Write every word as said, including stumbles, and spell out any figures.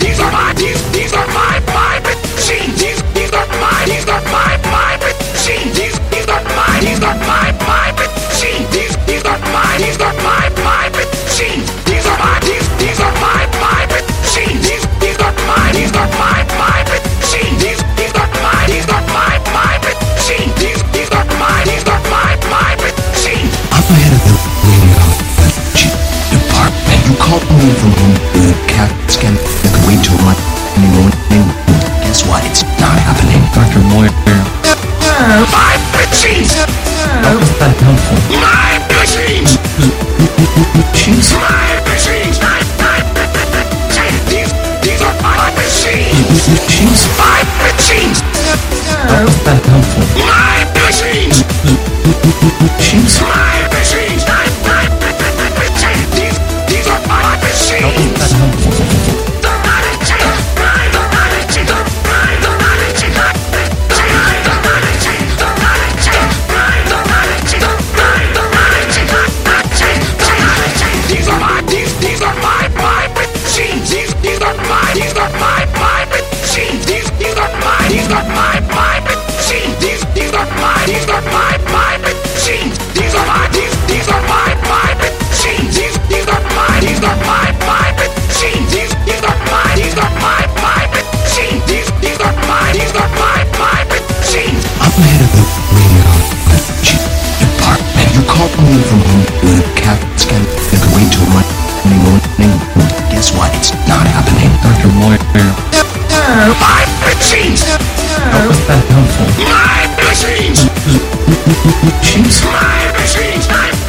these are my, these, these are my, my machines. These, these are my, these are my, my machines. These, these are my, these are my, my machines. These, these are my, these are my, my machines. These are my, these, these are my, my machines. These, these are my, these are my, my machines. These, these are my, these are my, my machines. These, these are my, these are my, my machines. I'm the head of the radio department. You called me from home, the cat scan that could wait till my morning. Guess what? It's not happening. Doctor Moyer. My machines. How is that helpful? My machines. Machines? My machines. My, my, these, these are my machines. Machines? My machines. How is that helpful? My machines. Machines? My machines. My, my, these, these are my machines. How is that helpful? These are my, these, these are my, my machines. These, these are my, these are my, my machines. These, these are my, these are my, my machines. These, these are my, these are my, my machines. These are my, these, these are my, my machines. These, these are my, these are my, my machines. These, these are my, these are my, my machines. These, these are my, these are my, my machines. I'm the head of the radio department. You called me from home with a cat scan that could wait till my morning. Guess what? It's not happening. Doctor Moyer. My machines. How is that helpful? My machines. Machines? My machines. My